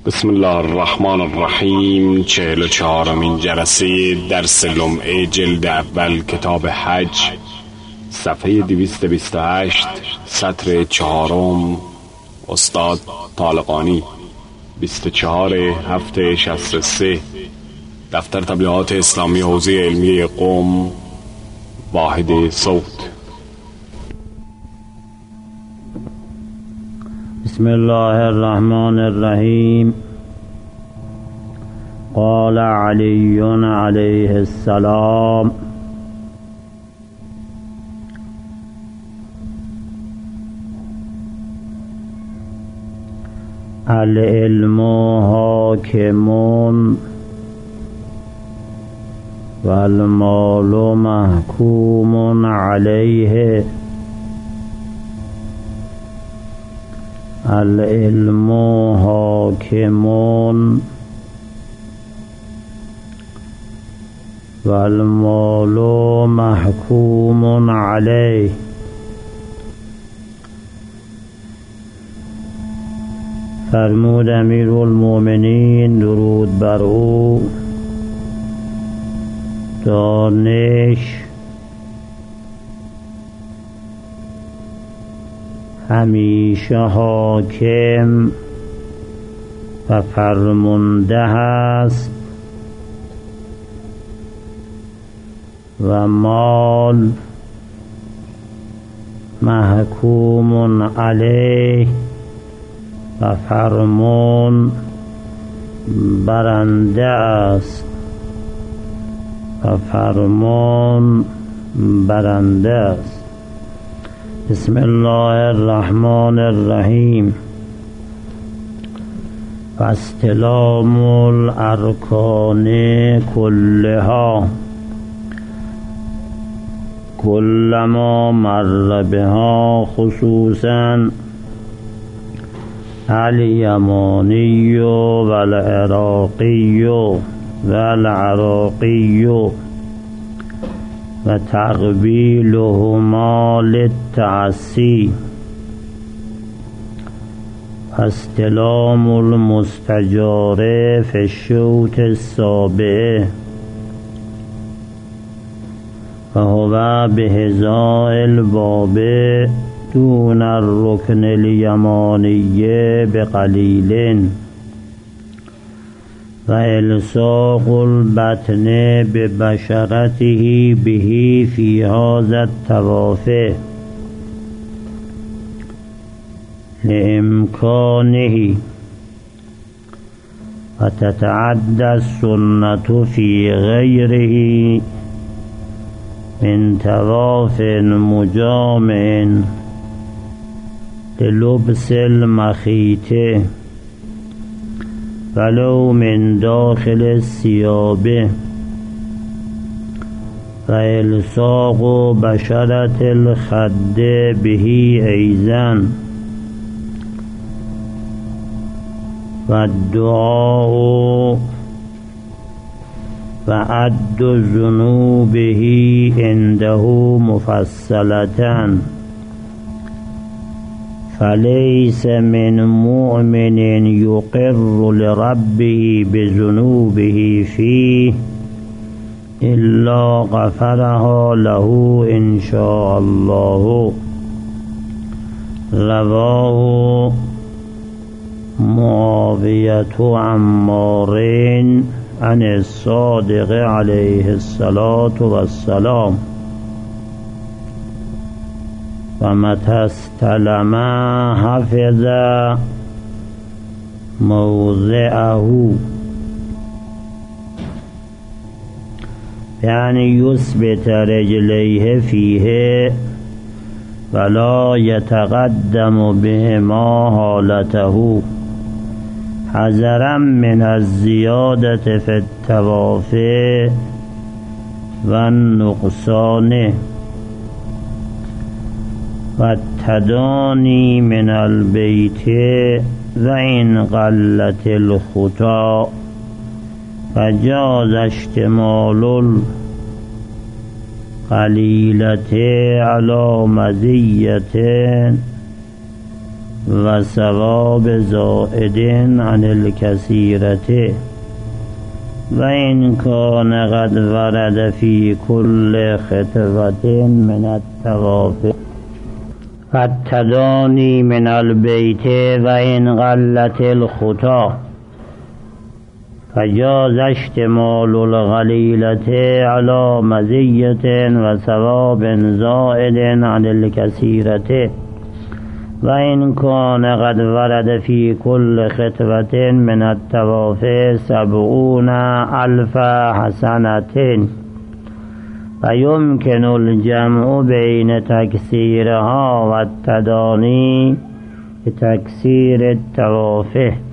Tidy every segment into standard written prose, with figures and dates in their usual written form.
بسم الله الرحمن الرحیم. 44مین جلسه درس لمعه جلد اول کتاب حج، صفحه 228، سطر 4. استاد طالقانی، 24/7/63، دفتر تبلیغات اسلامی حوزه علمی قم، واحد صوت. بسم الله الرحمن الرحیم. قال علی علیه السلام: العلم حاکم و المال محکوم علیه. العلم حاکم و المال محکوم علیه. فرمود امیرالمؤمنین درود بر او: دانش همیشه حاکم و فرمانده است و مال محکوم علیه و فرمان برنده است و فرمان برنده است. بسم الله الرحمن الرحیم. فاستلام الارکان کلها کلما مر بها خصوصا الیمانی و العراقی و العراقی و تقبیلهما للتعصی. استلام المستجار فی الشوط السابع و هو بحذاء الباب دون الرکن الیمانی بقلیل و الصاق البطن ببشرته به فی هذا الطواف لامکانه و تتعدى السنة فی غیره من طواف مجامع للبس المخیط ولو من داخل الثياب و الصاق بشرة الخد به ایضا و الدعاء و عد ذنوبه عنده مفصلة فليس من مؤمن يقر لربه بذنوبه فيه إلا غفرها له إن شاء الله. رواه معاوية عمار عن الصادق عليه الصلاة والسلام. ومتى استلم حفظ موضعه، يعني يثبت رجليه فيه ولا يتقدم بهما حالته حذرا من الزيادة في الطواف والنقصان والتداني من البيت وإن قلت الخطى فجاز اشتمال القليلة على مزية و ثواب زائد عن الکثیرة و این کان قد ورد فی کل خطوة من الطواف التدانی من البیت و این قلت الخطا فجاز اشتمال القلیلة على مزیة و ثواب زائد عن الکثیرة و این کان قد ورد فی کل خطوة من الطواف 70,000 حسنة و یمکن الجمع بین تکثیرها و التدانی بتکثیر الطواف.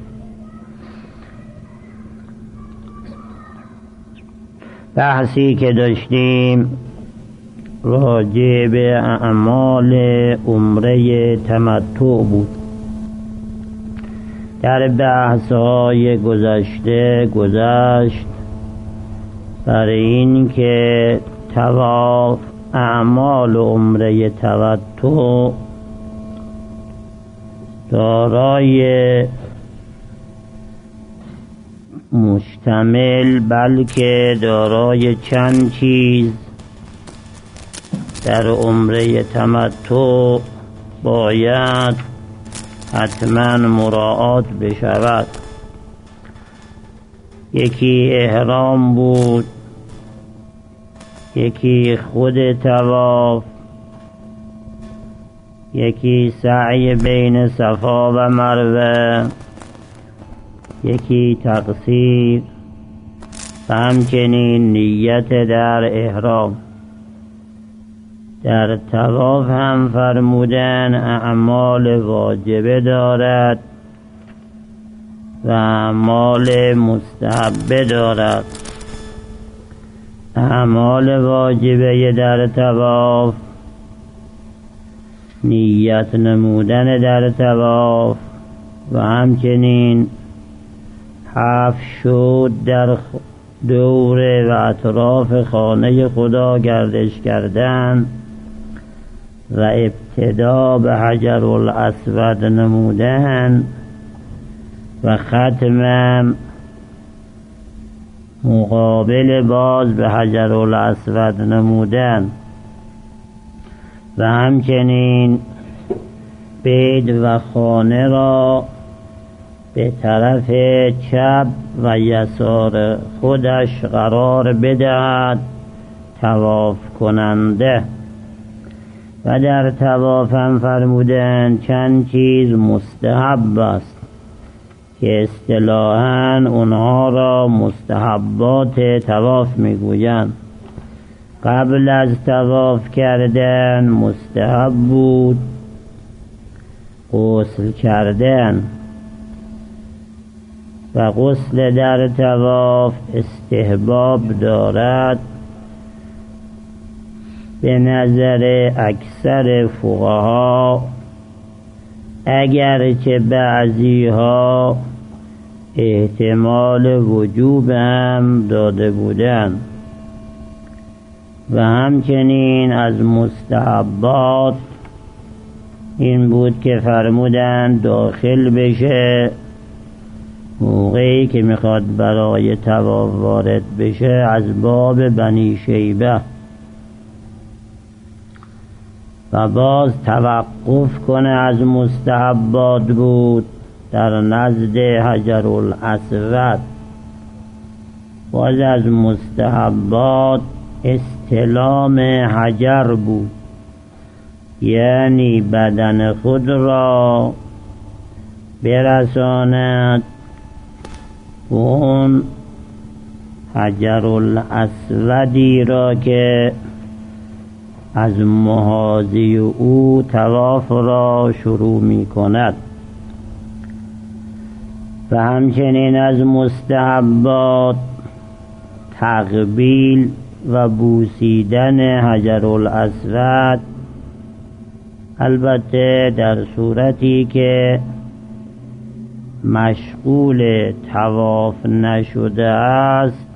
بحثی که داشتیم راجع به اعمال عمره تمتع بود. در بحث‌های گذشته گذشت برای این که طواف اعمال عمره تمتع دارای مشتمل بلکه دارای چند چیز در عمره تمتع باید حتما مراعات بشود. یکی احرام بود، یکی خود طواف، یکی سعی بین صفا و مروه، یکی تقصیر و همچنین نیت در احرام. در طواف هم فرمودن اعمال واجبه دارد و اعمال مستحبه دارد. اعمال واجبه در طواف نیت نمودن در طواف و همچنین 7 شد در دور و اطراف خانه خدا گردش کردن و ابتدا به حجر الاسود نمودن و ختم مقابل باز به حجر الاسود نمودن و همچنین بیت و خانه را به طرف چپ و یسار خودش قرار بدهد طواف کننده. و در طواف هم فرمودن چند چیز مستحب است که اصطلاحاً اونها را مستحبات طواف میگویند. قبل از طواف کردن مستحب بود غسل کردن و غسل در طواف استحباب دارد به نظر اکثر فقها، اگرچه بعضی ها احتمال وجوب هم داده بودند. و همچنین از مستحبات این بود که فرمودند داخل بشه موقعی که میخواد برای طواف وارد بشه از باب بنی شیبه و باز توقف کنه از مستحبات بود در نزد حجر الاسود. باز از مستحبات استلام حجر بود، یعنی بدن خود را برساند اون حجر الاسودی را که از محاذی او طواف را شروع می کند. و همچنین از مستحبات تقبیل و بوسیدن حجر الاسود، البته در صورتی که مشغول طواف نشده است.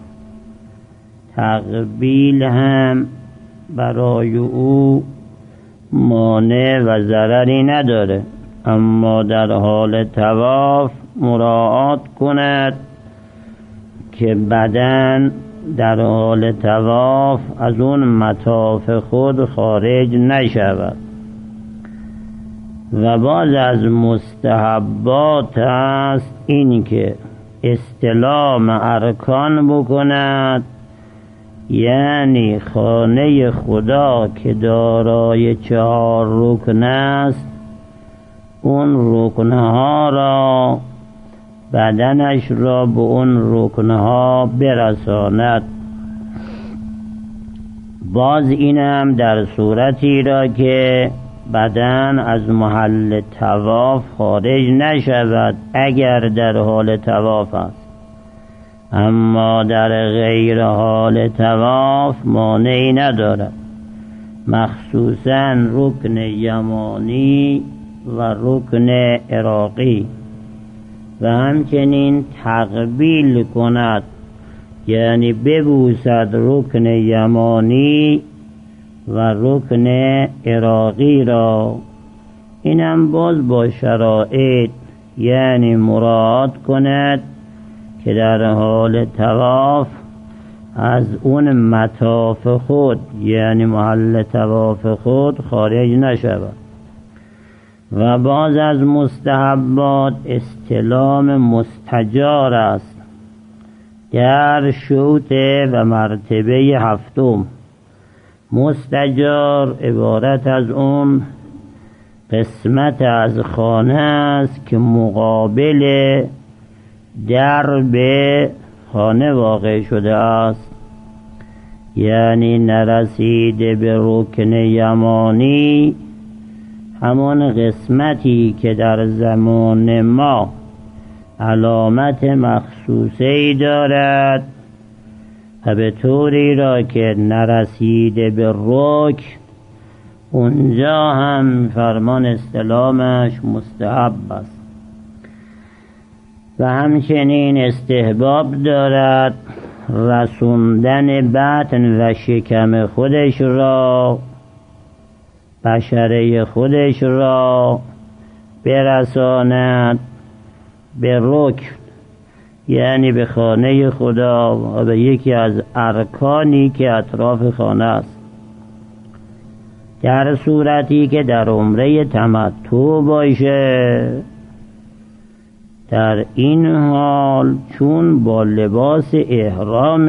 تقبیل هم برای او مانع و ضرری نداره، اما در حال طواف مراعات کند که بدن در حال طواف از اون مطاف خود خارج نشود. و باز از مستحبات است این که استلام ارکان بکند، یعنی خانه خدا که دارای 4 رکن است، اون رکنها را بدنش را به اون رکنها برساند. باز اینم در صورتی را که بدن از محل طواف خارج نشود اگر در حال طواف است، اما در غیر حال طواف مانعی ندارد، مخصوصاً رکن یمانی و رکن عراقی، و همچنین تقبیل کند، یعنی ببوسد رکن یمانی و رکن عراقی را. اینم باز با شرایط، یعنی مراعات کند که در حال طواف از اون مطاف خود، یعنی محل طواف خود خارج نشود. و باز از مستحبات استلام مستجار است در شوط و مرتبه 7. مستجار عبارت از اون قسمت از خانه است که مقابل درب خانه واقع شده است، یعنی نرسیده به رکن یمانی، همان قسمتی که در زمان ما علامت مخصوصی دارد و به طوری را که نرسیده به رکن، اونجا هم فرمان استلامش مستحب است. و همچنین استحباب دارد رسوندن بطن و شکم خودش را، بشره خودش را برساند به رکن، یعنی به خانه خدا و به یکی از ارکانی که اطراف خانه است، در صورتی که در عمره تمتع باشه. در این حال چون با لباس احرام،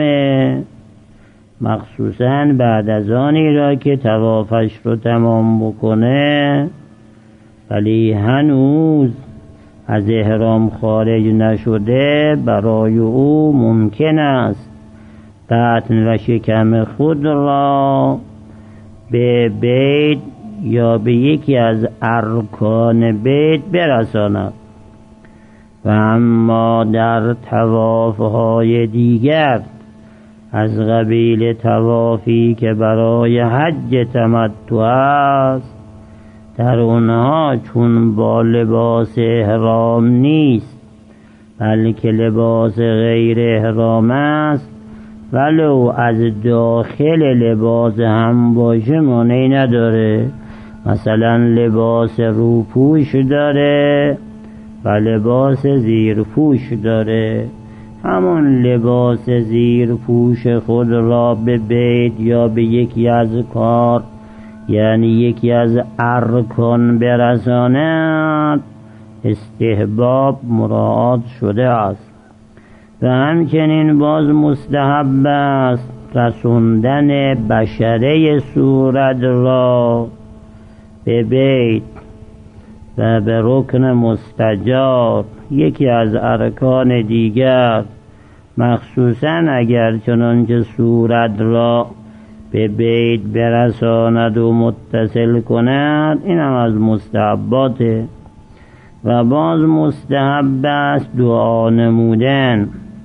مخصوصاً بعد از آنی را که طوافش رو تمام بکنه ولی هنوز از احرام خارج نشده، برای او ممکن است بطن و شکم خود را به بیت یا به یکی از ارکان بیت برساند. و اما در طواف‌های دیگر از قبیل طوافی که برای حج تمتع است، در اونها چون با لباس احرام نیست بلکه لباس غیر احرام است، ولو از داخل لباس هم باشه مانعی نداره. مثلا لباس روپوش داره و لباس زیرپوش داره، همون لباس زیرپوش خود را به بیت یا به یکی از کار، یعنی یکی از ارکان برساند، استحباب مراعات شده است. و همچنین باز مستحب است رسوندن بشره صورت را به بیت و به رکن مستجار، یکی از ارکان دیگر، مخصوصاً اگر چنانچه صورت را به بیت برساند و متصل کند، این هم از مستحباته. و باز مستحب است دعا نمودن.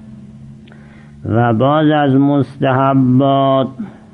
و باز از مستحبات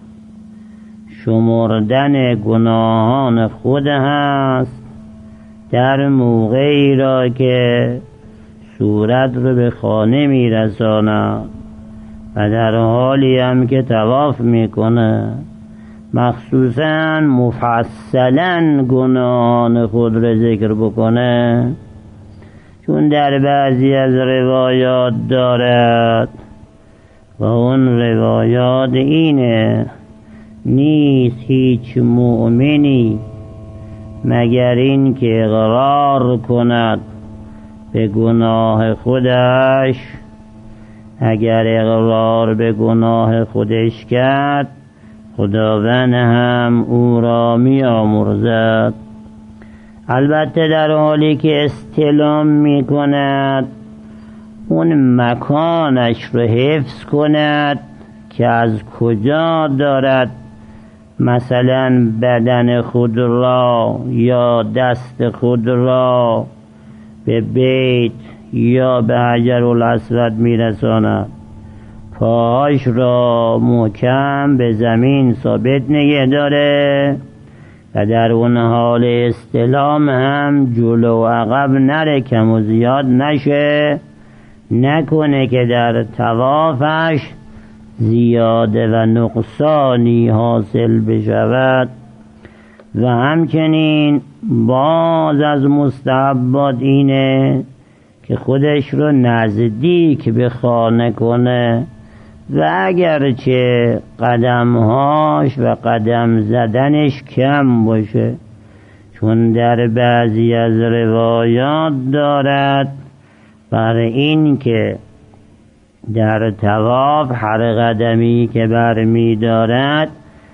شمردن گناهان خود هست در موقعی را که صورت رو به خانه میرساند و در حالی هم که طواف میکنه، مخصوصاً مفصلاً گناهان خود را ذکر بکنه، چون در بعضی از روایات دارد و اون روایات اینه: نیست هیچ مؤمنی مگر این که اقرار کند به گناه خودش، اگر اقرار به گناه خودش کرد خداوند هم او را می آمرزد، البته در حالی که استلام می کند اون مکانش رو حفظ کند که از کجا دارد مثلا بدن خود را یا دست خود را به بیت یا به حجر الاسود میرساند، پاهاش را محکم به زمین ثابت نگه داره و در اون حال استلام هم جلو و عقب نره، کم و زیاد نشه، نکنه که در طوافش زیاده و نقصانی حاصل بشود. و همچنین باز از مستحبات اینه که خودش رو نزدیک به خانه کنه و اگرچه قدمهاش و قدم زدنش کم باشه، چون در بعضی از روایات دارد بر این که در طواف هر قدمی که برمی دارد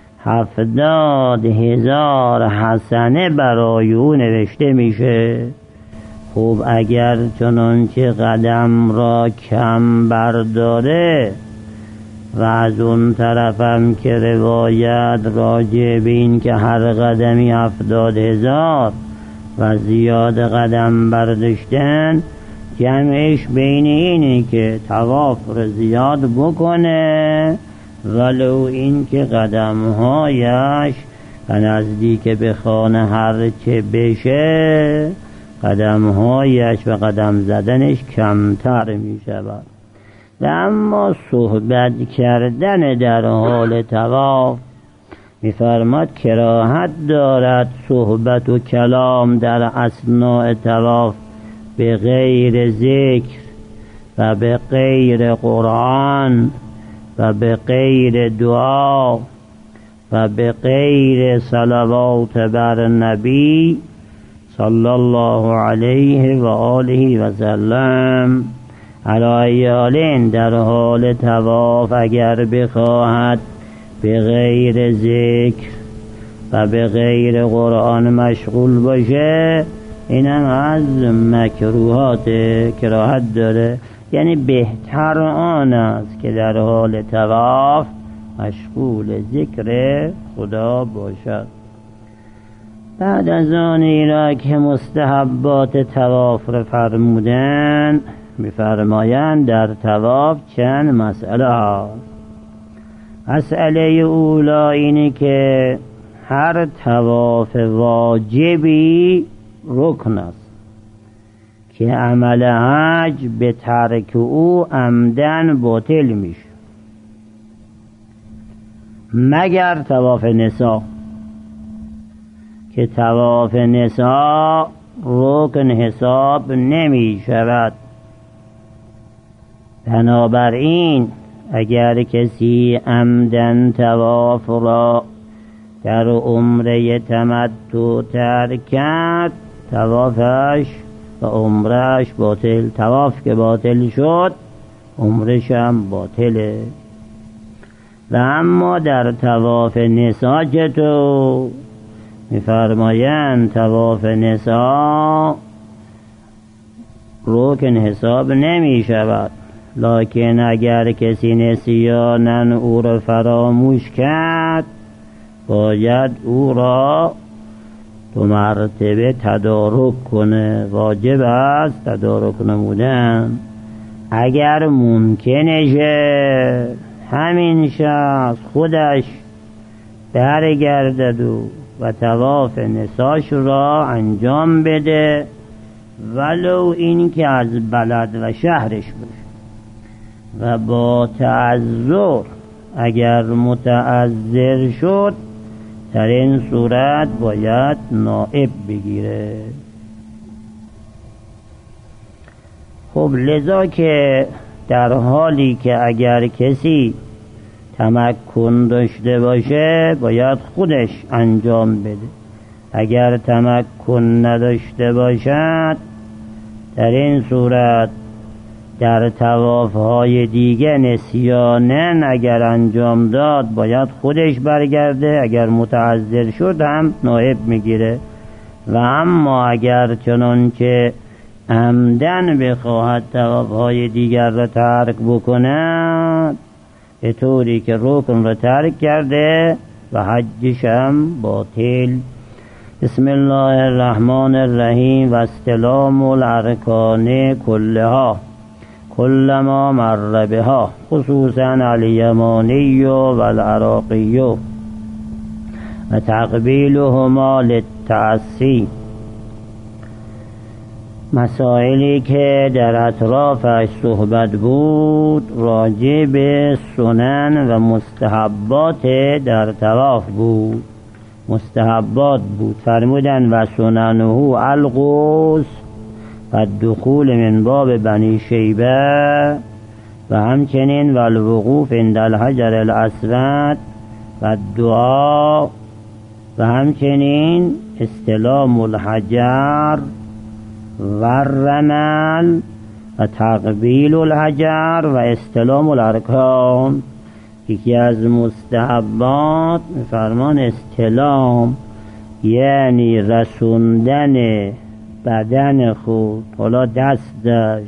70,000 حسنه برای او نوشته میشه. خب اگر چنانچه قدم را کم برداره و از اون طرفم که روایت راجع به این که هر قدمی 70,000 و زیاد قدم برداشتن، جمعش بین اینه که طواف رو زیاد بکنه ولو این که قدمهایش و نزدیک به خانه هر چه بشه قدمهایش و قدم زدنش کمتر می شود. و اما صحبت کردن در حال طواف می‌فرماد کراهت دارد صحبت و کلام در اثناء طواف به غیر ذکر و به غیر قرآن و به غیر دعا و به غیر صلوات بر نبی صلی الله علیه و آله و سلم. علایالین در حال طواف اگر بخواهد به غیر ذکر و به غیر قرآن مشغول باشه، اینم از مکروهات، کراهت داره، یعنی بهتر آن است که در حال طواف مشغول ذکر خدا باشد. بعد از آنی را که مستحبات طواف را فرمودن، می‌فرمایند در طواف چند مسئله ها. مسئله اولا اینه که هر طواف واجبی رکن است که عمل حج به ترک او عمدن باطل میشه، مگر طواف نساء که طواف نساء رکن حساب نمی شود. بنابراین اگر کسی عمدن طواف را در عمره تمتع ترک کرد، طوافش و عمرهش باطل. طواف که باطل شد عمرش هم باطله. و اما در طواف نساء چطور؟ می‌فرمایند طواف نساء رکن حساب نمی شود، لکن اگر کسی نسیانن او را فراموش کرد باید او را 2 مرتبه تدارک کنه. واجب است تدارک نمودن. اگر ممکنه همین شخص خودش برگردد و طواف نساش را انجام بده، ولو این که از بلد و شهرش باشه، و با تعذر اگر متعذر شد در این صورت باید نائب بگیره. خب لذا که در حالی که اگر کسی تمکن داشته باشه باید خودش انجام بده، اگر تمکن نداشته باشد در این صورت در طواف‌های دیگه نسیانن اگر انجام داد باید خودش برگرده، اگر متعذر شد هم نائب میگیره. و اما اگر چنانچه عمدن بخواهد طواف‌های دیگر را ترک بکند به طوری که رکن را ترک کرده و حجش هم باطل. بسم الله الرحمن الرحیم. و استلام الارکان کلها کلما مر بها خصوصا الیمانی و العراقی و تقبیلهما للتعصی. مسائلی که در اطرافش صحبت بود راجع به سنن و مستحبات در طواف بود. مستحبات بود فرمودن و سننه الغسل و دخول من باب بنی شیبه و همچنین و الوقوف عند الحجر الاسود و دعا و همچنین استلام الحجر و الرمل و تقبیل الحجر و استلام الارکان. یکی از مستحبات فرمان استلام یعنی رسوندن بدن خود، حالا دستش،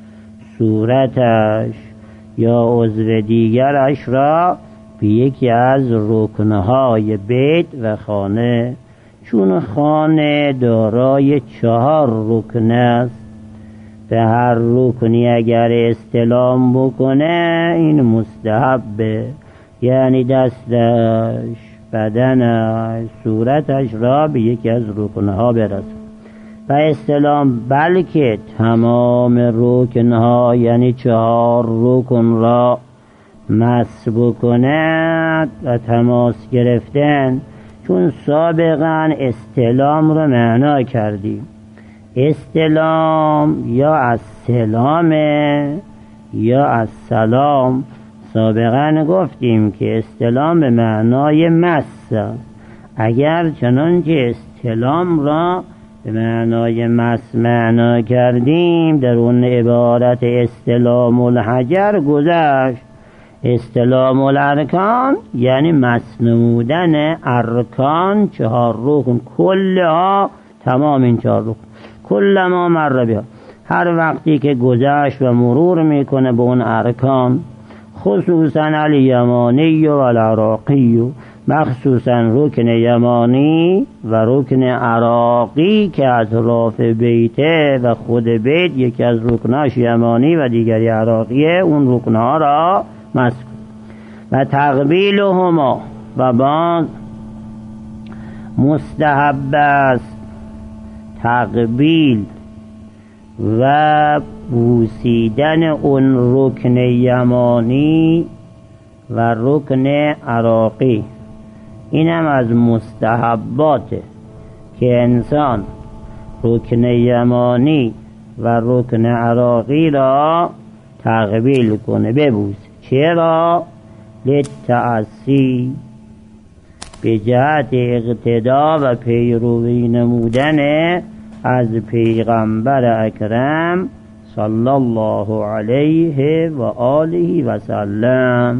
صورتش یا عضو دیگرش را به یکی از رکنهای بیت و خانه، چون خانه دارای 4 رکن است، به هر رکنی اگر استلام بکنه این مستحبه، یعنی دستش، بدنش، صورتش را به یکی از رکنها برسه. و استلام بلکه تمام رکنها یعنی 4 رکن را مس بکند و تماس گرفتن، چون سابقا استلام را معنا کردیم. استلام یا از سلام یا از سلام. سابقا گفتیم که استلام به معنای مس، اگر چنانچه استلام را به معنای مس معنا کردیم در اون عبارت استلام الحجر گذشت. استلام الارکان یعنی مس نمودن ارکان 4 رکن کلها، تمام این 4 رکن کلما مر بها، هر وقتی که گذشت و مرور میکنه به اون ارکان، خصوصا الیمانی و العراقی، مخصوصا رکن یمانی و رکن عراقی که اطراف بیته و خود بیت یکی از رکناش یمانی و دیگری عراقیه، اون رکنها را مس و تقبیلهما. و باز مستحب است تقبیل و بوسیدن اون رکن یمانی و رکن عراقی. اینم از مستحباته که انسان رکن یمانی و رکن عراقی را تقبیل کنه، ببوسه. چرا؟ للتعصی، به جهت اقتدا و پیروی نمودن از پیغمبر اکرم صلی الله علیه و آله و سلم.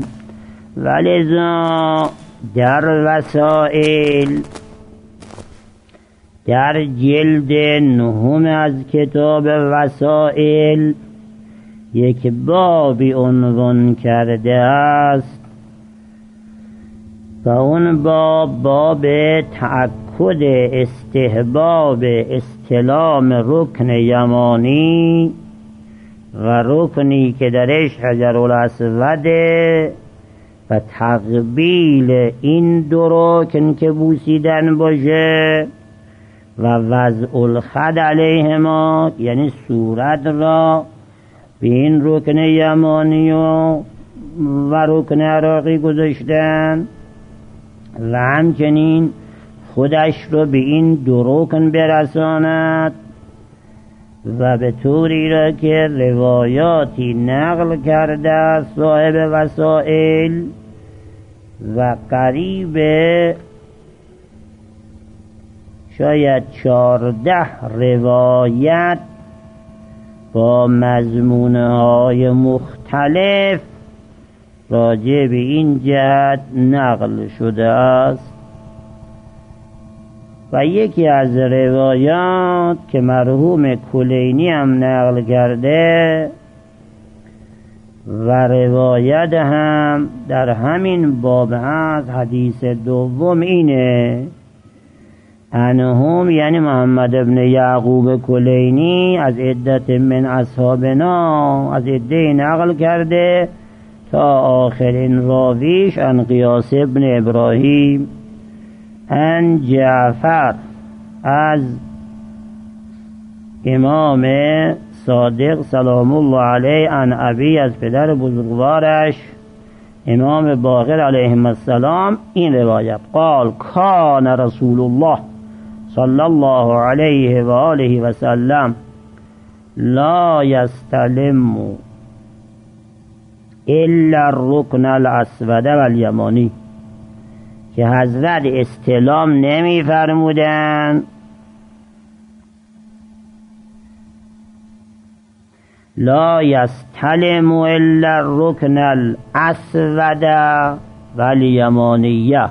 ولذا در وسائل در جلد 9 از کتاب وسائل یک بابی عنوان کرده است و اون باب تأکد استحباب استلام رکن یمانی و رکنی که درش حجر الاسود و تقبیل این 2 رکن که بوسیدن باشه و وضع الخد علیهما، یعنی صورت را به این رکن یمانی و رکن عراقی گذاشتن و همچنین خودش رو به این دو رکن برساند و به طوری را که روایاتی نقل کرده صاحب وسائل و قریب شاید 14 روایت با مضمونهای مختلف راجع به این جهت نقل شده است و یکی از روایات که مرحوم کلینی هم نقل کرده و روایت هم در همین باب هست، حدیث دوم اینه: انهم یعنی محمد ابن یعقوب کلینی از عدت من اصحابنا از عده نقل کرده تا آخرین راویش ان قیاس ابن ابراهیم ان جعفر از امام صادق سلام الله علیه ان ابی از پدر بزرگوارش امام باقر علیه السلام این روایت قال کان رسول الله صلی الله علیه و آله و سلم لا یستلم الا الرکن الاسود والیمانی، که حضرت استلام نمی فرمودن لا یستلم الا الرکن الاسود والیمانیه،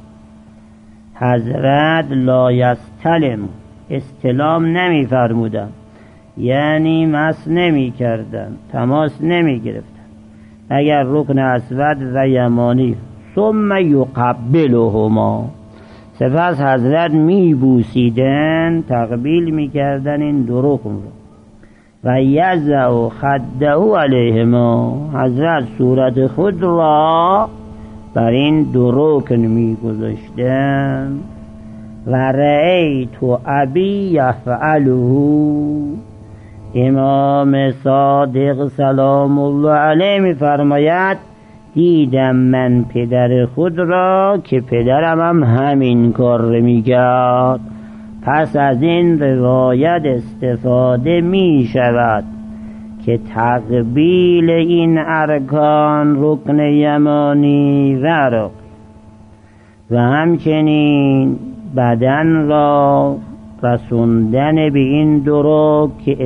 حضرت لا یستلم استلام نمی فرمودن یعنی مس نمی کردن، تماس نمی گرفتن اگر رکن اسود و یمانی، ثم یقبلهما، سپس حضرت می بوسیدن تقبیل می کردن این دو رکن رو و یضع خده علیهما، حضرت صورت خود را بر این دو رکن می گذاشتن و رأیت ابی یفعله، امام صادق سلام الله علیه می فرماید دیدم من پدر خود را که پدرم هم همین کار می کرد. پس از این روایت استفاده می شود که تقبیل این ارکان رکن یمانی و عراق و همچنین بدن را رسوندن به این دو رکن که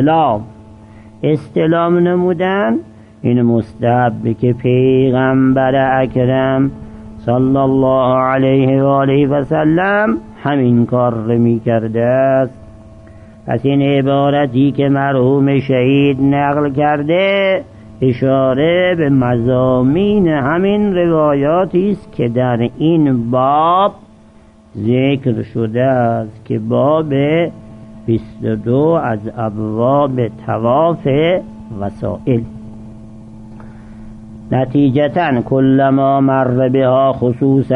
استلام نمودن، این مستحب که پیغمبر اکرم صلی الله علیه و آله و سلم همین کار رو می کرده است. پس این عبارتی که مرحوم شهید نقل کرده اشاره به مضامین همین روایاتی است که در این باب ذکر شده است که باب 22 از ابواب طواف وسائل. نتیجتاً کلما مر بها خصوصاً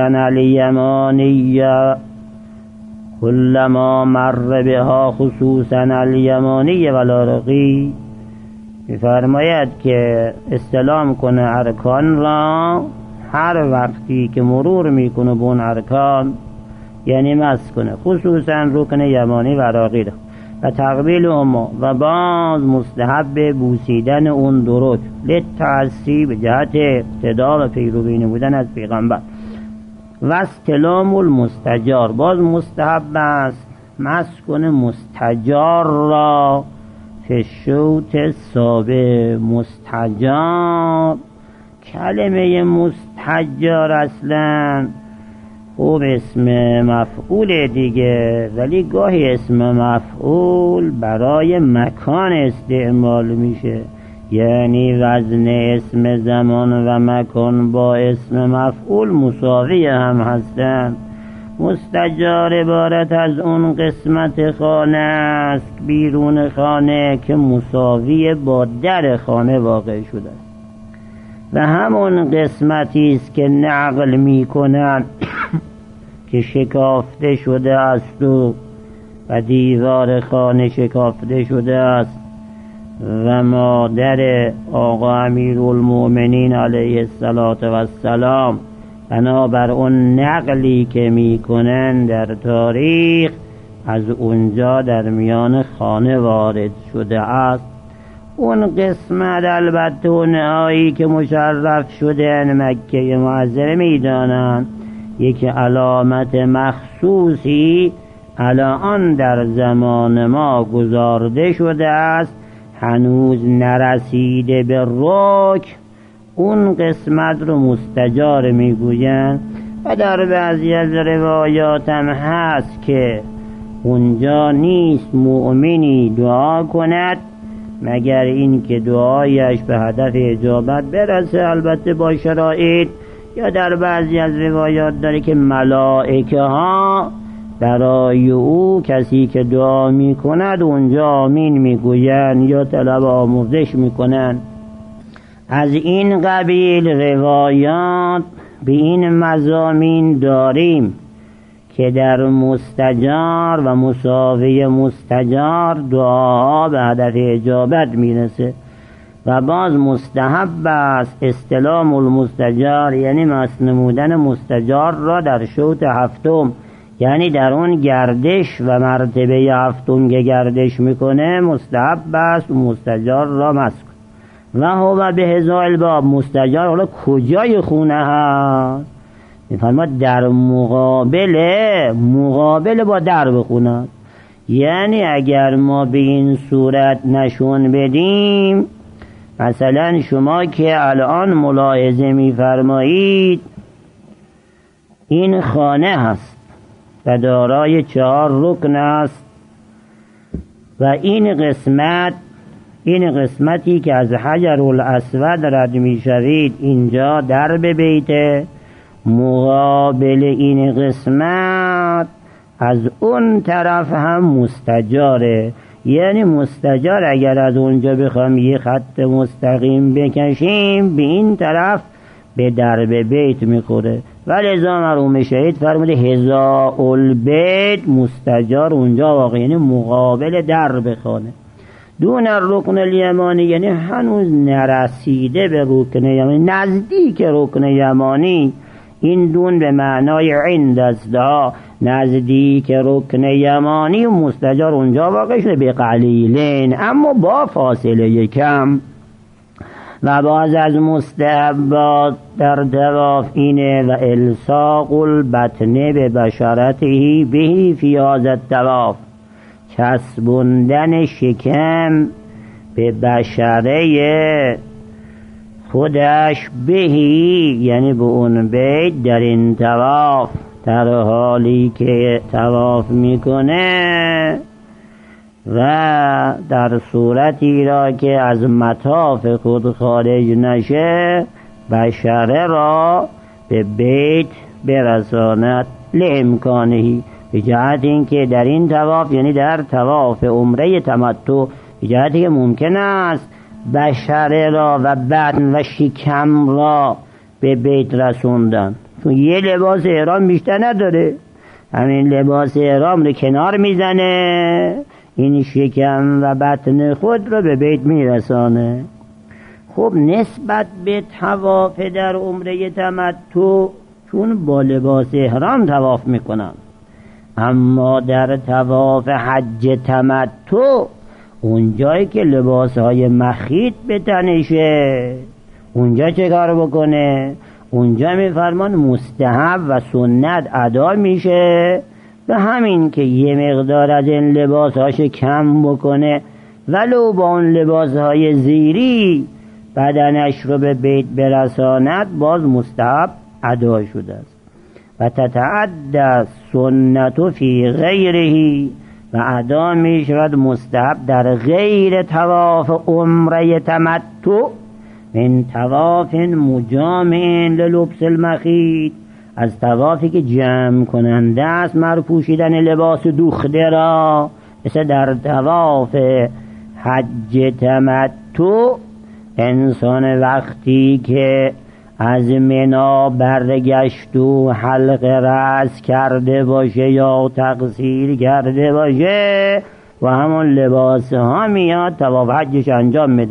الیمانی والعراقی، می‌فرماید که استلام کنه ارکان را هر وقتی که مرور میکنه به اون ارکان، یعنی مس کنه خصوصاً رکن یمانی و عراقی را و تقبیل اما و باز مستحب بوسیدن اون دو رکن للتعصی به جهت اقتدا و پیروی نمودن از پیغمبر. و استلام المستجار، باز مستحب است مس کنه مستجار را فشوت سابه. مستجار کلمه مستجار اصلا خوب اسم مفعول دیگه، ولی گاهی اسم مفعول برای مکان استعمال میشه، یعنی وزن اسم زمان و مکان با اسم مفعول مساوی هم هستند. مستجار عبارت از اون قسمت خانه است بیرون خانه که مساوی با در خانه واقع شده و همون قسمتی است که نقل میکنن که شکافته شده است و دیوار خانه شکافته شده است و مادر آقا امیرالمؤمنین علیه السلام بنابر اون نقلی که میکنن در تاریخ از اونجا در میان خانه وارد شده است. اون قسمت البته اونهایی که مشرف شدن مکه معظمه میدانند یک علامت مخصوصی الان در زمان ما گذارده شده است، هنوز نرسیده به رک، اون قسمت رو مستجار میگوین و در بعضی از روایات هم هست که اونجا نیست مؤمنی دعا کند مگر این که دعایش به هدف اجابت برسه، البته با شرایط. یا در بعضی از روایات داره که ملائکه ها برای او کسی که دعا می کند اونجا آمین می گوین یا طلب آموزش می کنند. از این قبیل روایات به این مضامین داریم که در مستجار و مساوی مستجار دعاها به هدف اجابت میرسه و باز مستحب است استلام المستجار، یعنی نمودن مستجار را در شوط هفتم، یعنی در اون گردش و مرتبه هفتم که گردش میکنه مستحب است مستجار را مسک و هو به هزار الباب. مستجار حالا کجای خونه هست؟ میفرماد در مقابل با درب خونه، یعنی اگر ما به این صورت نشون بدیم، مثلا شما که الان ملاحظه میفرمایید این خانه هست و دارای 4 رکن است و این قسمتی که از حجر الاسود رد میشوید اینجا درب بیته، مقابل این قسمت از اون طرف هم مستجاره، یعنی مستجار اگر از اونجا بخوام یه خط مستقیم بکشیم به این طرف به درب بیت میخوره و لذا مرحوم شهید فرموده هزاء البیت مستجار اونجا واقع، یعنی مقابل درب خانه. دون رکن الیمانی یعنی هنوز نرسیده به رکن یمانی، نزدیک رکن یمانی. این دون به معنای عند است، نزدیک رکن یمانی و مستجار اونجا واقع شده به قلیلین، اما با فاصله کم. و باز از مستحبات در طواف اینه و الصاق البطن به بشرته بهی فی هذا الطواف، چسبوندن شکم به بشره خودش بهی یعنی به اون بیت در این طواف، در حالی که طواف میکنه و در صورتی را که از مطاف خود خارج نشه بشره را به بیت برساند لامکانهی، به جهت این که در این طواف یعنی در طواف عمره تمتع به جهتی که ممکن است بشره را و بدن و شکم را به بیت رسوندن، چون یه لباس احرام بیشتر نداره، همین لباس احرام رو کنار میزنه، این شکم و بطن خود رو به بیت میرسانه. خب نسبت به طواف در عمره تمتع چون با لباس احرام طواف میکنن، اما در طواف حج تمتع اونجایی که لباسهای مخیط به تنشه اونجا چه کار بکنه؟ اونجا میفرمان مستحب و سنت ادا میشه و همین که یه مقدار از این لباسهاش کم بکنه ولو با اون لباسهای زیری بدنش رو به بیت برساند باز مستحب ادا شده است. و تتعدى سنت فی غیره و ادا می شود مستحب در غیر طواف عمره تمتع من طواف مجامع للبس المخیط، از طوافی که جمع کننده است مرپوشیدن لباس دوخته را، مثل در طواف حج تمتع انسان وقتی که از منا برگشت و حلق رأس کرده باشه یا تقصیر کرده باشه و همون لباس ها میاد طواف حجش انجام میده.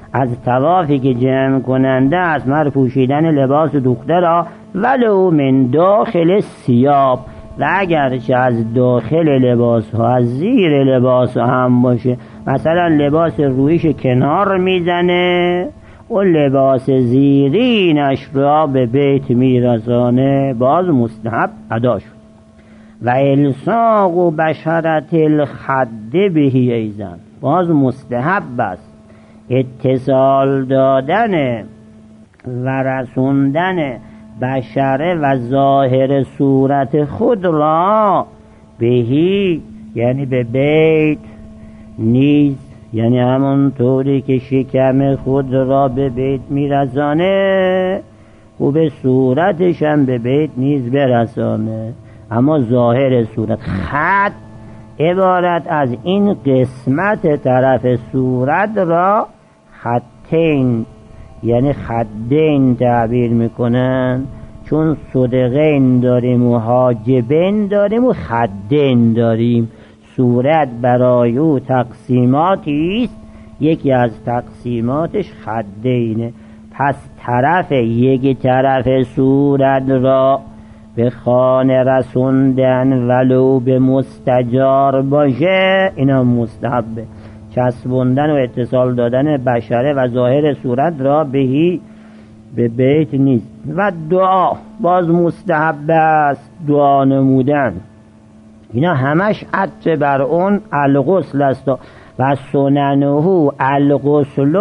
از طوافی که جمع کننده است مر پوشیدن لباس دوخته را ولو من داخل ثیاب، و اگرچه از داخل لباس ها از زیر لباس ها هم باشه، مثلا لباس رویش کنار میزنه و لباس زیرینش را به بیت میرسانه، باز مستحب ادا شد. و الصاق بشرت الخد بهی ایزن، باز مستحب است اتصال دادن و رسوندن بشره و ظاهر صورت خود را بهی، یعنی به بیت نیز، یعنی همون طوری که شکم خود را به بیت میرسانه و به صورتش هم به بیت نیز برسانه. اما ظاهر صورت، خط عبارت از این قسمت طرف صورت را خطین یعنی خدین تعبیر میکنن، چون صدقین داریم و حاجبین داریم و خدین داریم. صورت برای او تقسیماتی است، یکی از تقسیماتش خدینه. پس طرف یک طرف صورت را به خانه رسوندن ولو به مستجار باشه، اینا مستحبه. چسبوندن و اتصال دادن بشره و ظاهر صورت را بهی به بیت نیست. و دعا باز مستحب است، دعا نمودن. اینا همش عطف بر اون الغسل است. و سننه الغسل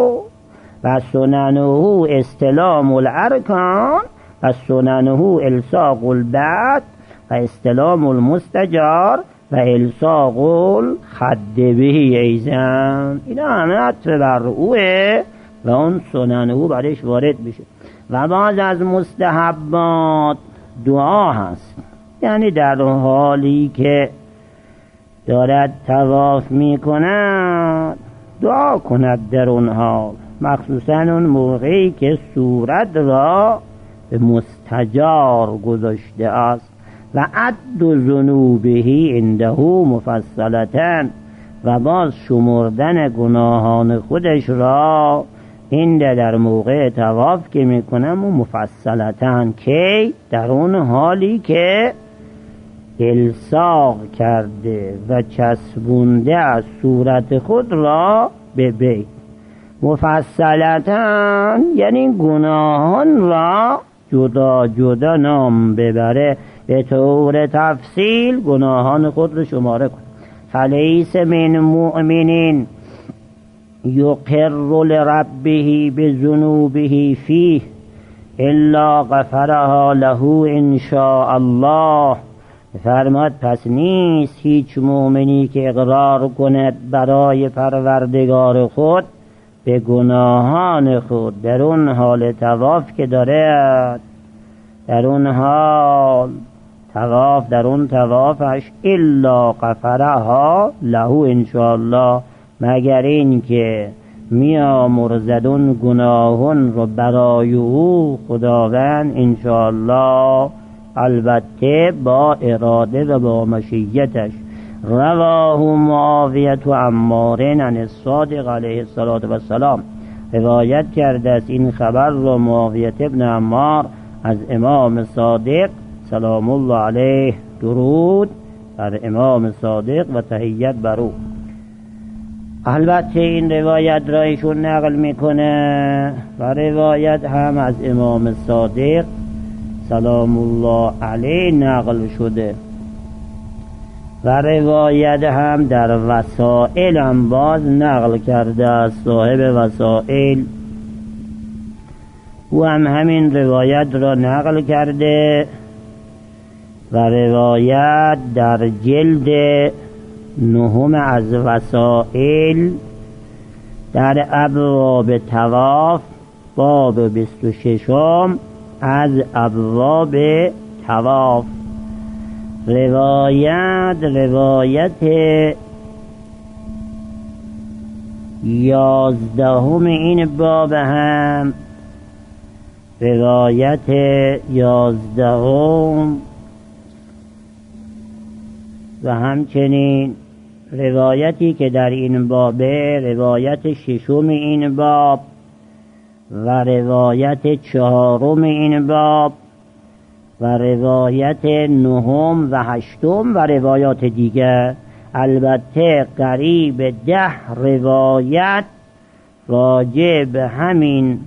و سننه استلام الارکان و سننه الصاق البعد و استلام المستجار و الصاق الخد بهی ایزن. اینا همه عطف بر اوه و اون سننه برش وارد بشه. و بعض از مستحبات دعا هست، یعنی در حالی که دارد طواف می کند دعا کند در اون حال، مخصوصا اون موقعی که صورت را به مستجار گذاشته است. و عد ذنوبه عنده مفصلتاً، و باز شمردن گناهان خودش را این در موقع طواف که میکنم و مفصلتاً، که در اون حالی که الصاق کرده و چسبونده از صورت خود را به بیت. مفصلتاً یعنی گناهان را جدا جدا نام ببره، به طور تفصیل گناهان خود را شماره کن. فلیس من مؤمن یقر لربه بذنوبه فیه الا غفرها له ان شاء الله. فرماد پس نیست هیچ مؤمنی که اقرار کند برای پروردگار خود به گناهان خود در اون حال طواف که دارد، در اون حال طواف، در اون طوافش، الا غفرها له ان شاء الله، مگر این که میامرزد اون گناهان رو برای او خداوند ان شاء الله، البته با اراده و با مشیتش. رواه معاویه و عمار عن الصادق علیه السلام، روایت کرده است این خبر را معاویه ابن عمار از امام صادق سلام الله علیه، درود بر امام صادق و تحیت بر او. البته این روایت را ایشون نقل میکنه و روایت هم از امام صادق سلام الله علیه نقل شده و روایت هم در وسائل هم باز نقل کرده از صاحب وسائل، او هم همین روایت را نقل کرده و روایت در جلد 9 از وسائل در ابواب طواف باب 26 از ابواب طواف. روایت 11 این باب هم روایت 11 و همچنین روایتی که در این بابه روایت 6 این باب و روایت 4 این باب و روایت 9 و 8 و روایات دیگر، البته قریب 10 روایت راجع به همین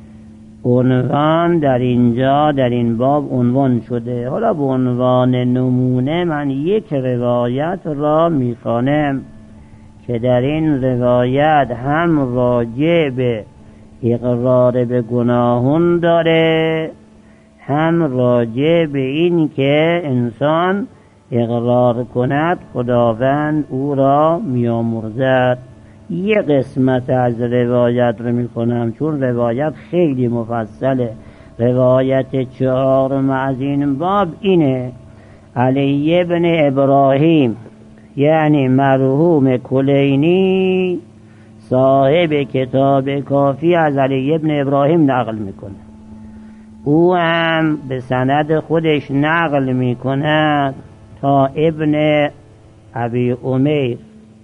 عنوان در اینجا در این باب عنوان شده. حالا به عنوان نمونه من یک روایت را میخوانم که در این روایت هم راجع به اقرار به گناهون داره، هم راجع به این که انسان اقرار کند خداوند او را میامرزد. یه قسمت از روایت رو میکنم چون روایت خیلی مفصله. روایت 4 از این باب اینه: علی ابن ابراهیم، یعنی مرحوم کلینی صاحب کتاب کافی، از علی ابن ابراهیم نقل میکنه. او هم به سند خودش نقل میکنه تا ابن ابی امیر.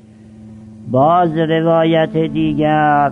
باز روایت دیگر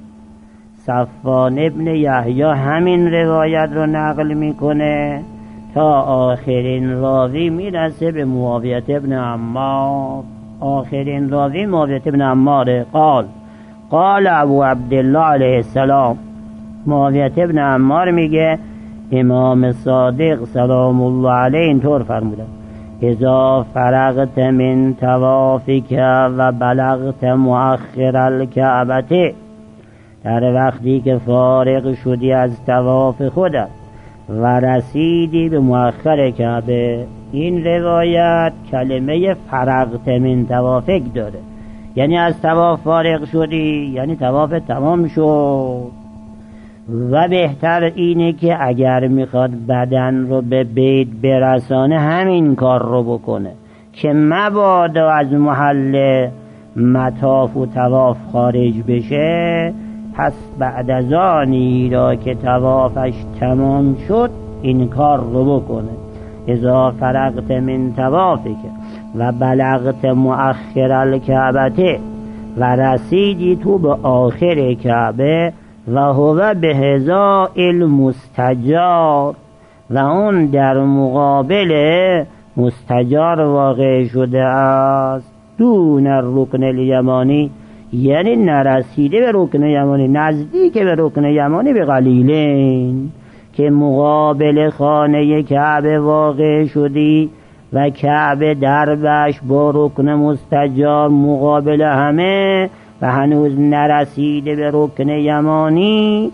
صفوان ابن یحیی همین روایت رو نقل میکنه تا آخرین راوی میرسه به معاویه ابن عمار. آخرین راوی معاویه ابن عمار. قال ابو عبدالله علیه السلام، معاویه ابن عمار میگه امام صادق سلام الله علیه اینطور فرمودن: اذا فرغت من طوافک و بلغت مؤخر الکعبه، در وقتی که فارغ شدی از طواف خودت و رسیدی به مؤخر کعبه. این روایت کلمه فرغت من طوافک داره، یعنی از طواف فارغ شدی، یعنی طواف تمام شد. و بهتر اینه که اگر میخواد بدن رو به بیت برسانه همین کار رو بکنه که مبادا از محل مطاف و طواف خارج بشه. پس بعد از آنی را که طوافش تمام شد این کار رو بکنه. اذا فرغت من طوافک و بلغت مؤخر الکعبه، و رسیدی تو به آخر کعبه، و هو به هزا المستجار، و اون در مقابل مستجار واقع شده است. دون رکن الیمانی، یعنی نرسیده به رکن یمانی، نزدیک به رکن یمانی به قلیلین، که مقابل خانه کعبه واقع شدی و کعبه دربش با رکن مستجار مقابل همه و هنوز نرسیده به رکن یمانی.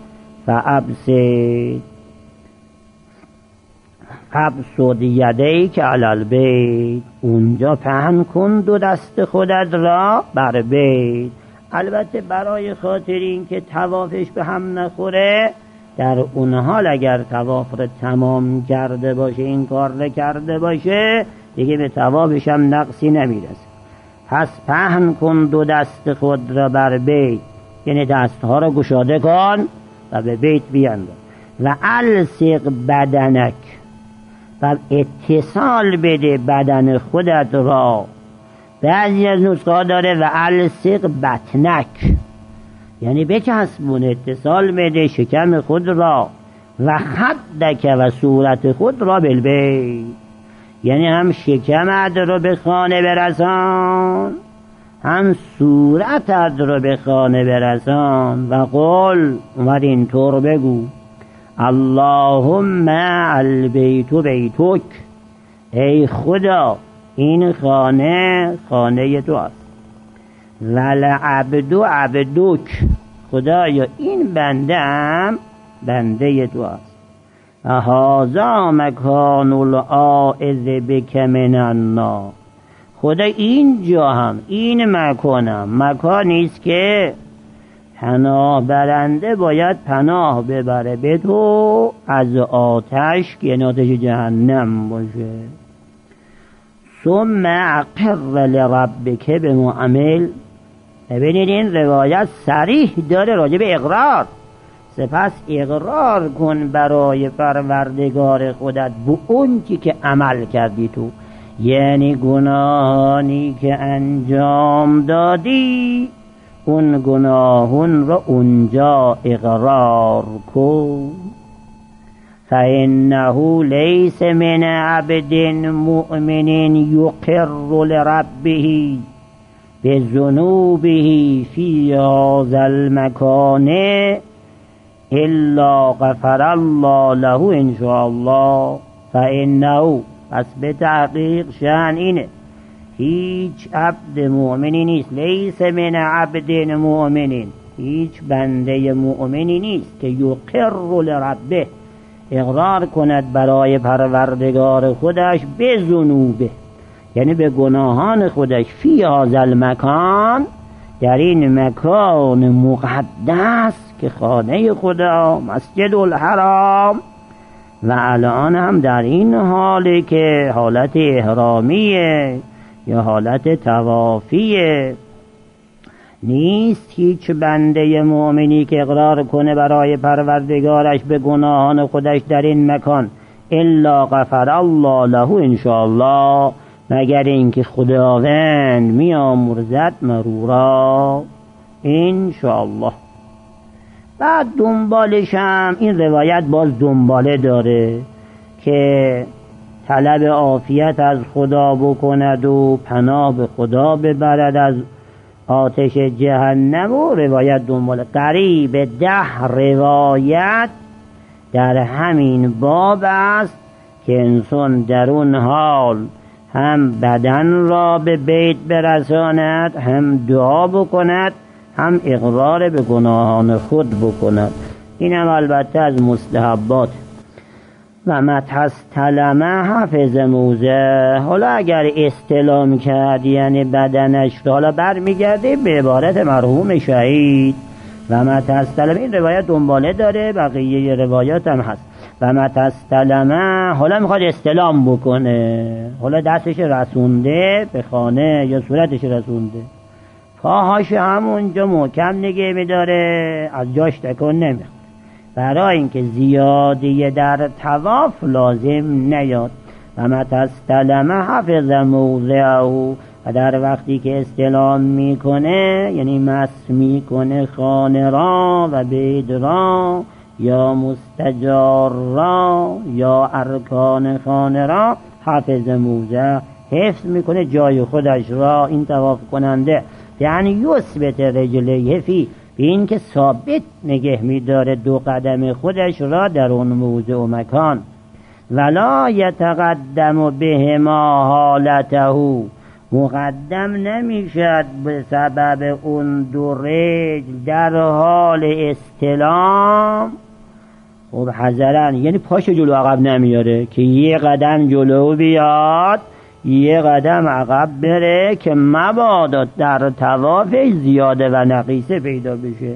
فابسط یدیک علی البیت، اونجا پهن کن 2 دست خودت را بر بیت. البته برای خاطر این که طوافش به هم نخوره، در اون حال اگر طواف رو تمام کرده باشه، این کار رو کرده باشه، دیگه به طوافش هم نقصی نمیرسه. پس پهن کن 2 دست خود را بر بیت، یعنی دستها را گشاده کن و به بیت بیانداز. و الصق بدنک، و اتصال بده بدن خودت را. بعضی از نسخه داره و الصق بطنک، یعنی بچسبون، اتصال بده شکم خود را. و خدک، و صورت خود را بالبیت، یعنی هم شکمت رو به خانه برسان، هم صورتت رو به خانه برسان. و قل، اومد اینطور بگو: اللهم البیت بیتک، ای خدا این خانه خانه تو است. ولعبد عبدک، خدایا این بنده هم بنده تو است. هذا مکان العائذ بک من النار، خدا اینجا هم، این مکانم، مکانی است که پناه برنده باید پناه ببره به تو از آتش، که آتش جهنم باشه. ثم اقر لربک بمعمل. ببینید این روایت صریح داره راجع به اقرار. سپس اقرار کن برای پروردگار خودت به اون چی که عمل کردی تو، یعنی گناهانی که انجام دادی اون گناهون رو اونجا اقرار کن. فإنه ليس من عبد مؤمن يقر لربه بذنوبه في هذا المكان الا غفر الله له ان شاء الله. فإنه پس به تحقیق شأن اینه هیچ عبد مؤمنی نیست، لیس من عبد مؤمنین، هیچ بنده مؤمنی نیست که یقر لربه اقرار کند برای پروردگار خودش به ذنوبه، یعنی به گناهان خودش، فی هذا المکان، در این مکان مقدس که خانه خدا مسجد الحرام، و الان هم در این حالی که حالت احرامیه یا حالت طوافیه، نیست هیچ بنده مؤمنی که اقرار کنه برای پروردگارش به گناهان خودش در این مکان الا غفر الله له ان شاء الله، مگر اینکه خداوند میامرزد مرورا ان شاء الله. بعد دنبالش هم این روایت باز دنباله داره که طلب عافیت از خدا بکند و پناه به خدا ببرد از آتش جهنم، و روایت دنباله قریب 10 روایت در همین باب است که انسان در اون حال هم بدن را به بیت برساند، هم دعا بکند، هم اقرار به گناهان خود بکند. این هم البته از مستحبات. و متستلمه حفظ موزه، حالا اگر استلام کرد یعنی بدنش را، حالا برمیگرده به عبارت مرحوم شهید. و متستلمه این روایت دنباله داره، بقیه روایات هم هست. و متستلمه حالا میخواد استلام بکنه، حالا دستش رسونده به خانه یا صورتش رسونده، پاهاش همونجا محکم نگه میداره، از جاش تکون نمیخوره، برای اینکه زیادی در طواف لازم نیاد. و متستلمه حفظ موضعه، و در وقتی که استلام میکنه یعنی مس میکنه خانه را و بیت را یا مستجار را یا ارکان خانه را، حفظ موضع، حفظ میکنه جای خودش را این طواف کننده، یعنی یثبت رجلیه فی، به این که ثابت نگه میداره 2 قدم خودش را در اون موضع و مکان. ولا یتقدم بهما حالته، مقدم نمیشد به سبب اون 2 رجل در حال استلام. خب حذرن یعنی پاش جلو عقب نمیاره که 1 قدم جلو بیاد 1 قدم عقب بره که مبادا در طوافش زیاده و نقیصه پیدا بشه.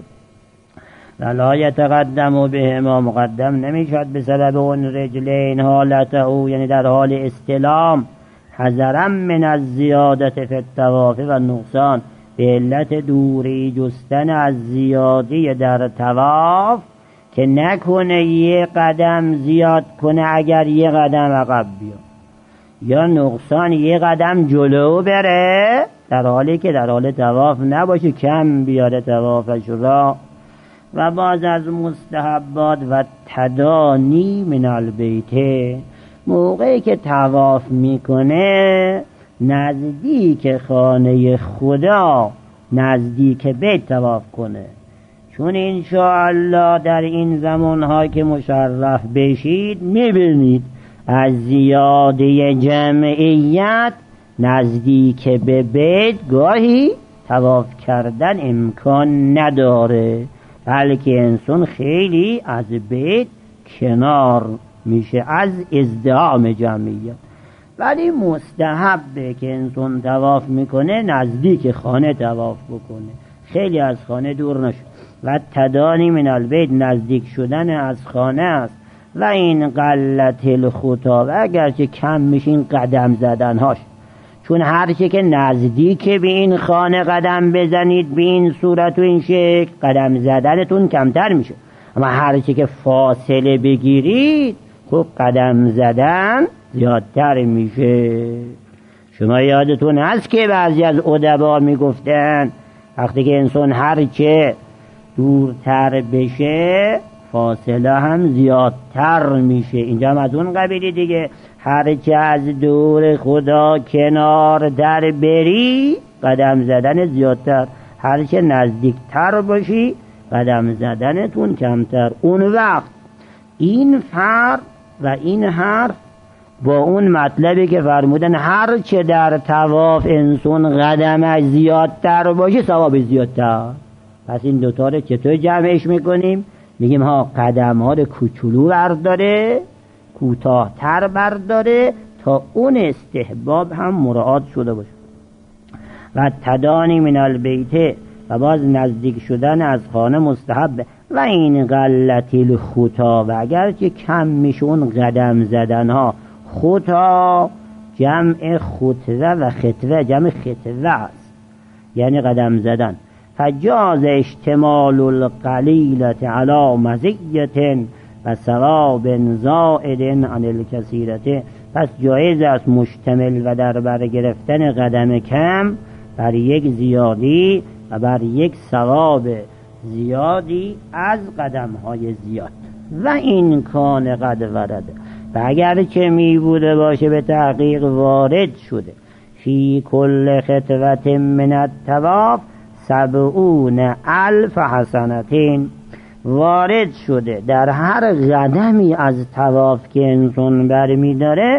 ولا یتقدم بهما، مقدم نمیشد به سبب اون رجلین حالته، یعنی در حال استلام، حذرا من از زیادت فی الطواف و نقصان، به علت دوری جستن از زیادی در طواف که نکنه 1 قدم زیاد کنه اگر 1 قدم عقب بیاد، یا نقصان 1 قدم جلو بره در حالی که در حال طواف نباشه، کم بیاره طوافش را. و باز از مستحبات و تدانی من البیت، موقعی که طواف میکنه نزدیک خانه خدا، نزدیک بیت طواف کنه، چون انشاءالله در این زمانها که مشرف بشید میبینید از زیاده جمعیت نزدیک به بیت گاهی طواف کردن امکان نداره، بلکه انسان خیلی از بیت کنار میشه از ازدحام جمعیت. ولی مستحبه که انسان طواف میکنه نزدیک خانه طواف بکنه، خیلی از خانه دور نشه. و تدانی من البیت، نزدیک شدن از خانه است. و این قلت الخطا، و اگرچه کم میشین قدم زدنهاش، چون هرچی که نزدیک به این خانه قدم بزنید به این صورت و این شکل، قدم زدنتون کمتر میشه، اما هرچی که فاصله بگیرید خب قدم زدن زیادتر میشه. شما یادتون هست که بعضی از ادبا میگفتن وقتی که انسان هرچه دورتر بشه فاصله هم زیادتر میشه. اینجا هم از اون قبیلی دیگه، هرچه از دور خدا کنار در بری قدم زدن زیادتر، هرچه نزدیکتر باشی قدم زدنتون کمتر. اون وقت این فرق و این حرف با اون مطلبی که فرمودن هرچه در طواف انسان قدمش زیادتر باشه ثواب زیادتر. پس این دوتا رو چطور جمعش میکنیم؟ میگیم ها قدم ها رو کوچولو برداره، کوتاه‌تر برداره تا اون استحباب هم مراعات شده باشه. و تدانی من البیت، و باز نزدیک شدن از خانه مستحب. و این غلطی الخطا، و اگرچه کم میشه اون قدم زدن ها. خطا جمع خطوه و خطوه جمع خطوه است، یعنی قدم زدن. فجاز اشتمال القلیلة علی مزیة و ثواب زائد عن الکثیرة. پس جایز است مشتمل و در بر گرفتن قدم کم بر یک زیادی و بر یک ثواب زیادی از قدم های زیاد. و این کان قد ورده، و اگر که می بوده باشه به تحقیق وارد شده فی کل خطوت من الطواف 70,000 حسنتین، وارد شده در هر قدمی از طواف که انسان برمی داره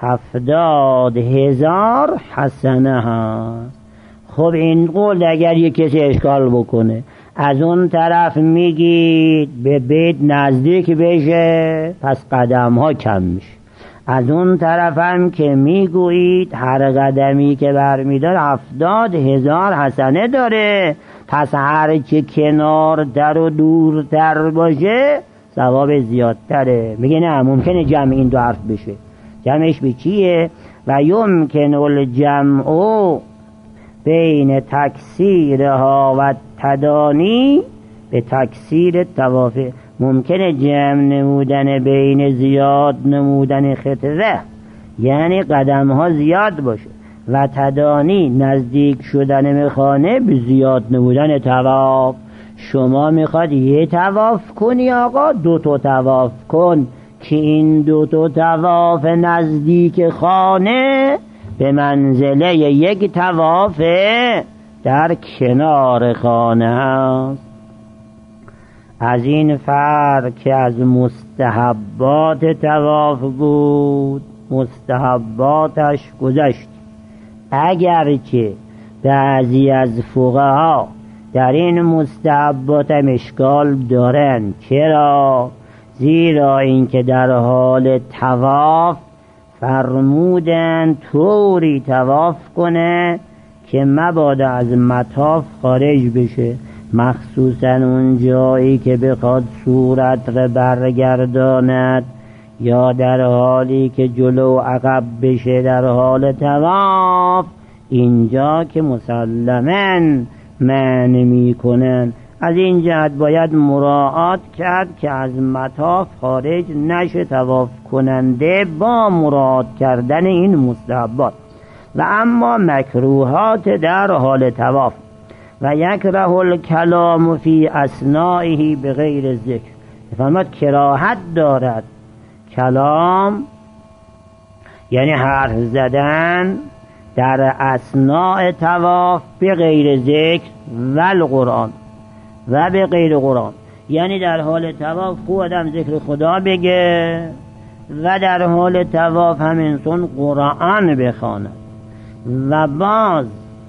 70,000 حسنه هست. خب این قول اگر یک کسی اشکال بکنه، از اون طرف میگید به بیت نزدیک بشه پس قدم ها کم میشه، از اون طرف هم که میگویید هر قدمی که برمیدار 70,000 حسنه داره، پس هر که کنار در و دورتر باشه ثواب زیادتره. میگه نه، ممکنه جمع این دو حرف بشه. جمعش به چیه؟ و یمکن الجمع بین تکثیرها و تدانی به تکثیر توافه. ممکنه جمع نمودن بین زیاد نمودن خطوه، یعنی قدم ها زیاد باشه، و تدانی نزدیک شدن مخانه به زیاد نمودن طواف. شما میخواد یه طواف کنی آقا، 2 تا طواف کن که این 2 تا طواف نزدیک خانه به منزله یک طواف در کنار خانه است. از این فرق که از مستحبات طواف بود، مستحباتش گذشت. اگرچه بعضی از فقها در این مستحبات اشکال دارن. چرا؟ زیرا اینکه در حال طواف فرمودن طوری طواف کنه که مبادا از مطاف خارج بشه، مخصوصا اون جایی که بخواد صورت را برگرداند یا در حالی که جلو عقب بشه در حال طواف. اینجا که مسلماً معنی میکنن، از این جهت باید مراعات کرد که از مطاف خارج نشه طواف کننده با مراعات کردن این مستحبات. و اما مکروهات در حال طواف: و یکره الکلام فی اثنائه بغیر ذکر. فرمود کراهت دارد کلام، یعنی حرف زدن در اثناء طواف به غیر ذکر و القرآن، و به غیر قرآن. یعنی در حال طواف خود آدم ذکر خدا بگه و در حال طواف هم انسان قرآن بخواند. و باز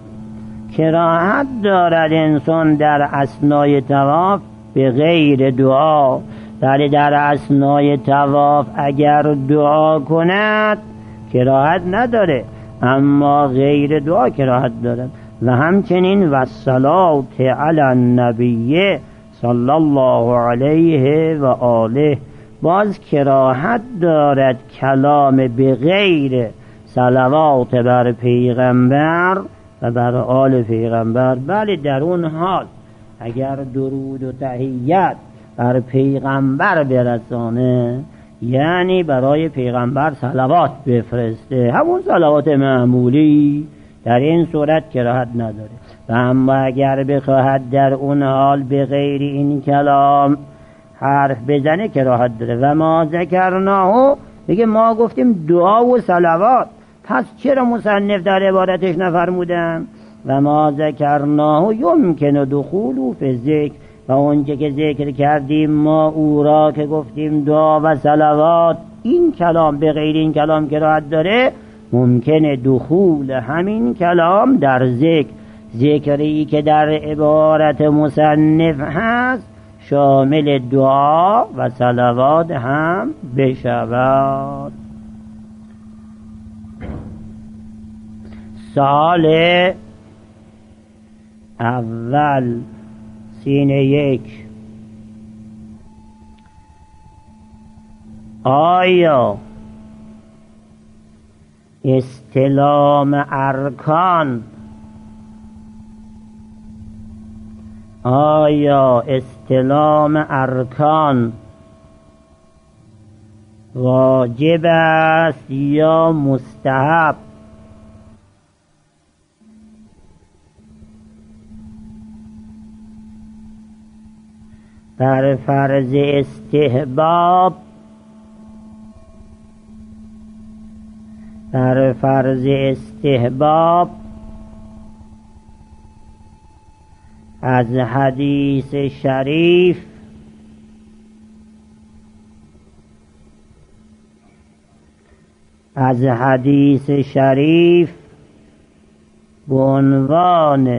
کراهت دارد انسان در اثناء طواف به غیر دعا، ولی در اثناء طواف اگر دعا کند کراهت نداره، اما غیر دعا کراهت دارد. و همچنین و الصلاة علی النبی صلی الله علیه و آله، باز کراهت دارد کلام به غیر صلوات بر پیغمبر و بر آل پیغمبر. بله در اون حال اگر درود و تحیت بر پیغمبر برسانه یعنی برای پیغمبر صلوات بفرسته، همون صلوات معمولی. در این صورت کراهت نداره. و اما اگر بخواهد در اون حال به غیر این کلام حرف بزنه کراهت داره. و ما ذکرناه، بگه ما گفتیم دعا و صلوات، پس چرا مصنف در عبارتش نفرمودن؟ و ما ذکرناه یمکن دخول فی ذکر، و اونچه که ذکر کردیم ما او را که گفتیم دعا و صلوات، این کلام به غیر این کلام کراهت داره، ممکنه دخول همین کلام در ذکر، ذکری که در عبارت مصنف هست شامل دعا و صلوات هم بشود. سال اول سینه 1. آیا استلام ارکان، آیا استلام ارکان واجب است یا مستحب؟ در فرض استحباب، در فرض استحباب از حدیث شریف به عنوان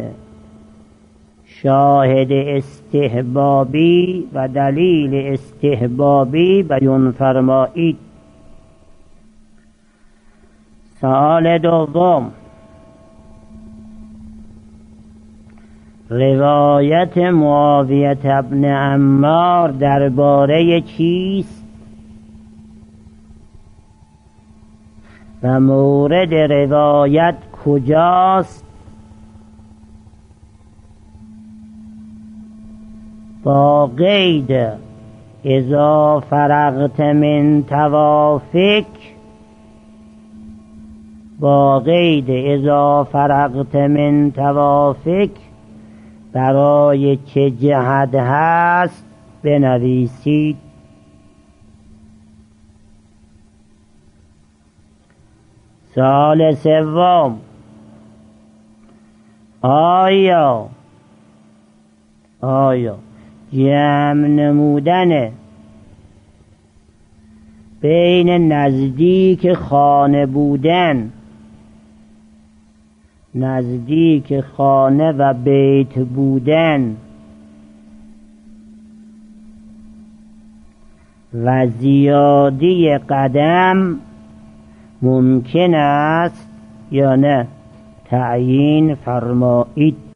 شاهد استحبابی و دلیل استحبابی بیان فرمایید. سوال دوم، روایت معاویه ابن عمار درباره چیست و مورد روایت کجاست؟ با قید اذا فرغت من توافک، با قید اذا فرغت من توافک برای چه جهت هست بنویسید. سوال سوم، آیا جمع نمودن بین نزدیک خانه بودن، نزدیک خانه و بیت بودن و زیادی قدم ممکن است یا نه؟ تعیین فرمایید.